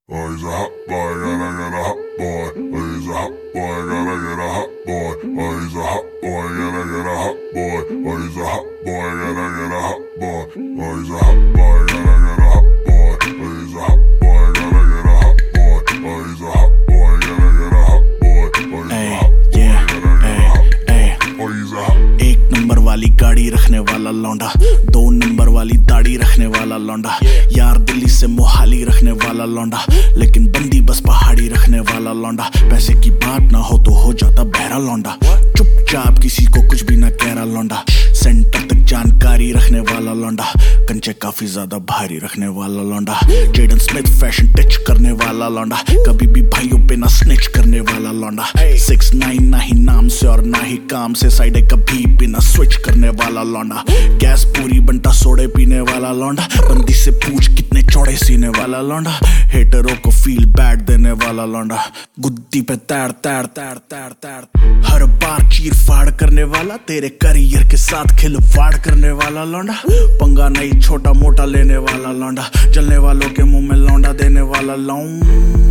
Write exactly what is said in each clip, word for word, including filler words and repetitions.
Oh, he's a hot boy, gotta get a hot boy. Oh, he's a hot boy, gotta get a hot boy. Oh, he's a hot boy, gotta get a hot boy. Oh, he's a hot boy, gotta get a hot boy. Oh, he's a hot boy, gotta get a hot boy. Oh, he's a hot boy, gotta get a hot boy. Oh, he's a hot boy, gotta get a hot boy. Oh, he's a hot boy, gotta get a hot boy. Oh, he's a hot. एक number वाली गाड़ी रखने वाला लौंडा, दो number वाली दाढ़ी रखने वाला लौंडा, यार दिल्ली से मोहाली रखने वाला लौंडा, लेकिन बंदी बस पहाड़ी रखने वाला लौंडा। पैसे की बात ना हो तो हो जाता बहरा लौंडा, चुपचाप किसी को कुछ भी ना कह रहा लौंडा। सेंटर तक जानकारी रखने वाला लौंडा, कंचे काफी ज्यादा भारी रखने वाला लौंडा। जेडन स्मिथ फैशन टच करने वाला लौंडा, कभी भी भाइयों पे ना स्निच करने वाला लौंडा। सिक्स नाइन ना ही नाम से और ना ही काम से, साइड कभी बिना स्विच करने वाला लौंडा। गैस पूरी बंटा सोडे पीने वाला लौंडा, बंदी से पूछ कितने चौड़े सीने वाला लौंडा। हेटरों को फील बैड देने वाला लौंडा, गुद्दी पे तैर तैर तैर तैर तैर हर बार चीर फाड़ करने वाला, तेरे करियर के साथ खिलवाड़ करने वाला लौंडा। पंगा नहीं छोटा मोटा लेने वाला लौंडा, जलने वालों के मुंह में लौंडा देने वाला लौंडा।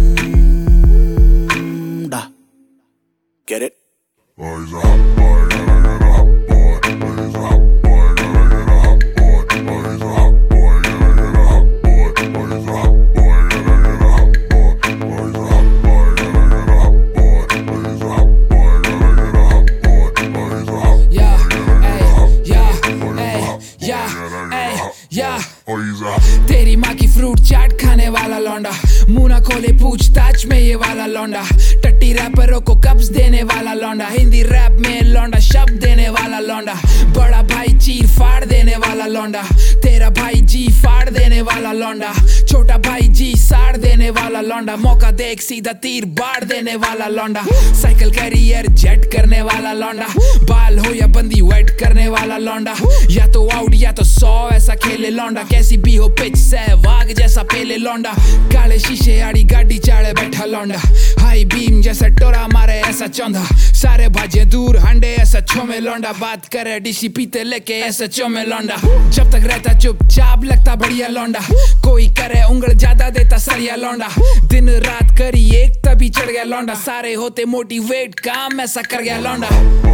Get it? Oh, he's a hot boy, gotta get a hot boy. Oh, he's a hot boy, gotta get a hot boy. Oh, he's a hot boy, gotta get a hot boy. Oh, he's a hot boy, gotta get a hot boy. Oh, he's a hot boy, gotta get a hot boy. Oh, he's a hot boy, gotta get a hot boy. Oh, he's a hot boy, yeah, gotta get a hot boy. yeah, Oh, he's a hey, hot boy, yeah, gotta get hey, a hot boy. yeah. Oh, he's a hot. तेरी माँ की fruit चाट खाने वाला लौंडा, मुंह ना खोले पूछताछ में ये वाला लौंडा। टट्टी रैपरों को कब्ज देने वाला लौंडा, हिंदी रैप में लौंडा शब्द देने वाला लौंडा। बड़ा भाई चीर फाड़ देने वाला लौंडा, तेरा भाई जी फाड़ देने वाला लौंडा। छोटा भाई जी साड़ देने वाला लौंडा, मौका देख सीधा तीर बाड़ देने वाला लौंडा। साइकिल कैरियर जेट करने वाला लौंडा, बाल हो या बंदी वेट करने वाला लौंडा। या तो आउट या तो सौ ऐसा खेले लौंडा, कैसी भी हो पिच सहवाग जैसा पेले लौंडा। काले शीशे आड़ी गाड़ी चाड़े बैठा लौंडा, हाई बीम जैसा टोरा मारे ऐसा चौंधा। सारे भाजे दूर हंडे ऐसा छोमे लौंडा, बात करे डीसी पीते लेके ऐसा चोमे लौंडा। जब तक रहता चुपचाप लगता बढ़िया लौंडा, कोई करे उंगल ज्यादा देता सरिया लौंडा। दिन रात करी एक तभी चढ़ गया लौंडा, सारे होते मोटिवेट काम ऐसा कर गया लौंडा।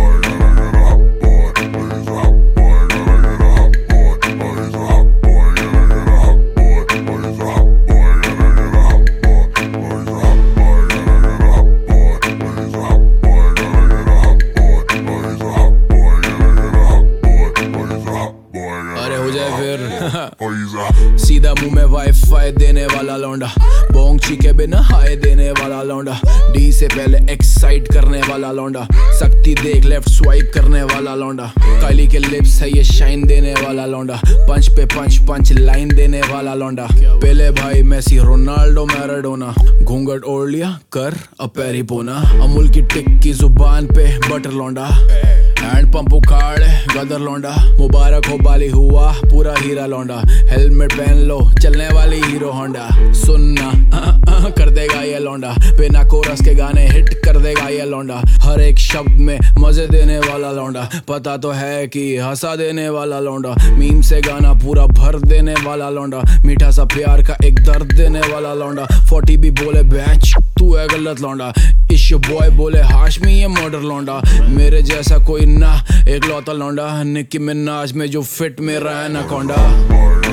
सीधा मुंह में वाईफाई देने वाला लौंडा, बोंग चीके बिना हाय देने वाला लौंडा। डी से पहले एक्साइट करने वाला लौंडा, शक्ति देख लेफ्ट स्वाइप करने वाला लौंडा। काली के लिप्स है ये शाइन देने वाला लौंडा, पंच पे पंच पंच लाइन देने वाला लौंडा। पहले भाई मेसी रोनाल्डो मैराडोना, घूंघट ओढ़ लिया कर अब पैरी पोना। अमूल की टिक की जुबान पे बटर लौंडा, हैंड पंप उखाड़े गदर लौंडा। मुबारक हो बाली हुआ पूरा हीरा लौंडा, हेलमेट पहन लो चलने वाली हीरो होंडा। सुनना आ, आ, कर देगा ये लौंडा, बिना कोरस के गाने हिट कर देगा ये लौंडा। हर एक शब्द में मजे देने वाला लौंडा, पता तो है कि हंसा देने वाला लौंडा। मीम से गाना पूरा भर देने वाला लौंडा, मीठा सा प्यार का एक दर्द देने वाला लौंडा। फोर्टी भी बोले बैच तू है गलत लौंडा, इश्यू बॉय बोले हाशमी ये मर्डर लौंडा। मेरे जैसा कोई ना एक लौता लौंडा, निक्की मिनाज में जो फिट मेरा है ना कौंडा।